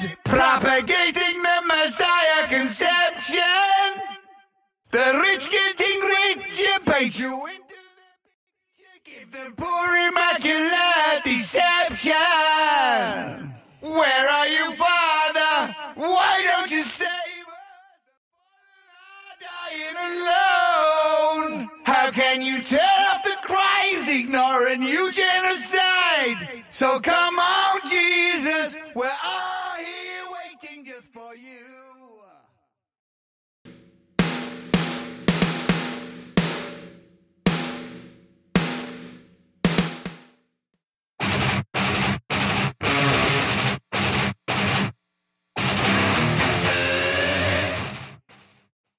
propagating the Messiah conception. The rich getting richer, paint you into the picture, give the poor immaculate deception. Where are you, Father? Why don't you save us? The fallen are dying alone. How can you turn off the cries, ignoring